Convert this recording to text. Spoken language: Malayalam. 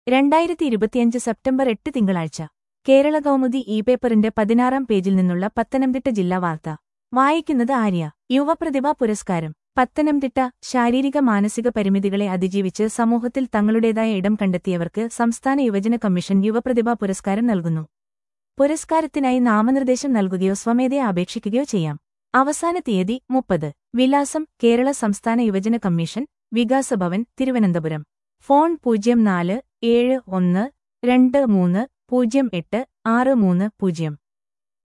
2025 സെപ്റ്റംബർ 8 തിങ്കളാഴ്ച കേരള കൗമുദി പേപ്പറിന്റെ 16-ാം പേജിൽ നിന്നുള്ള പത്തനംതിട്ട ജില്ലാ വാർത്ത വായിക്കുന്നത് ആര്യ. യുവപ്രതിഭാ പുരസ്കാരം. പത്തനംതിട്ട. ശാരീരിക മാനസിക പരിമിതികളെ അതിജീവിച്ച് സമൂഹത്തിൽ തങ്ങളുടേതായ ഇടം കണ്ടെത്തിയവർക്ക് സംസ്ഥാന യുവജന കമ്മീഷൻ യുവപ്രതിഭാ പുരസ്കാരം നൽകുന്നു. പുരസ്കാരത്തിനായി നാമനിർദ്ദേശം നൽകുകയോ സ്വമേധയാ അപേക്ഷിക്കുകയോ ചെയ്യാം. അവസാന തീയതി 30. വിലാസം: കേരള സംസ്ഥാന യുവജന കമ്മീഷൻ, വികാസഭവൻ, തിരുവനന്തപുരം. ഫോൺ 047123086330.